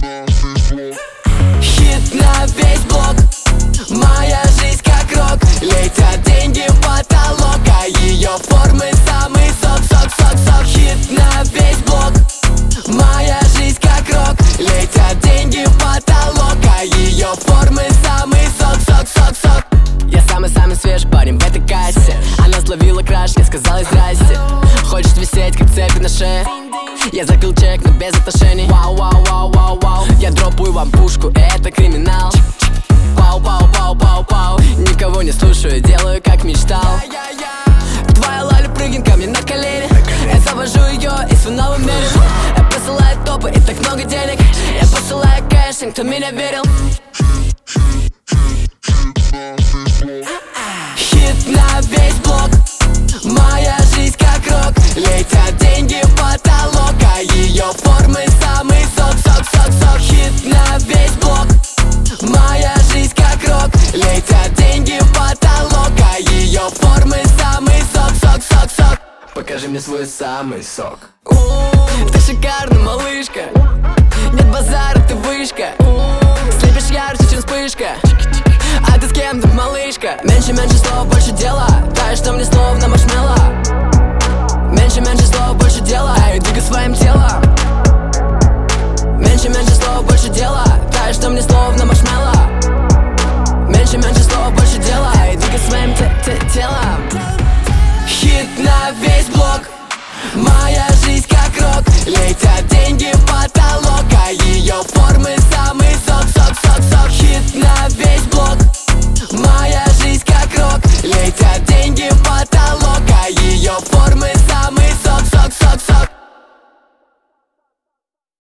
Хит на весь блок, моя жизнь как рок. Летят деньги в потолок, а ее формы самый сок, сок, сок, сок. Хит на весь блок, моя жизнь как рок. Летят деньги в потолок, а ее формы самый сок, сок, сок, сок. Я самый-самый свежий парень в этой кассе. Она словила краш, я сказала здрасте. Хочет висеть, как цепи на шее. Я закрыл чек, но без отношений. Вау, вау, вау, вау, вау. Я дропаю вам пушку, это криминал. Пау, пау, пау, пау, пау. Никого не слушаю, делаю как мечтал. Твоя Лаля прыгнет ко мне на колени. Я завожу ее и свой новый мерин. Я посылаю топы и так много денег. Я посылаю кэш всем, кто меня верил. Хит на весь блок, моя жизнь как рок. Летят деньги в потолок, а ее формы самый сок, сок, сок, сок. Хит на весь блок, моя жизнь как рок. Летят деньги в потолок, а ее формы самый сок, сок, сок, сок. Покажи мне свой самый сок. Ты шикарна, малышка. Нет базара, ты вышка. Слепишь ярче, чем вспышка. А ты с кем-то, малышка? Меньше слов, больше дела. Дай, что мне словно маршмеллоу. Меньше слов, больше дела. Эй, двигай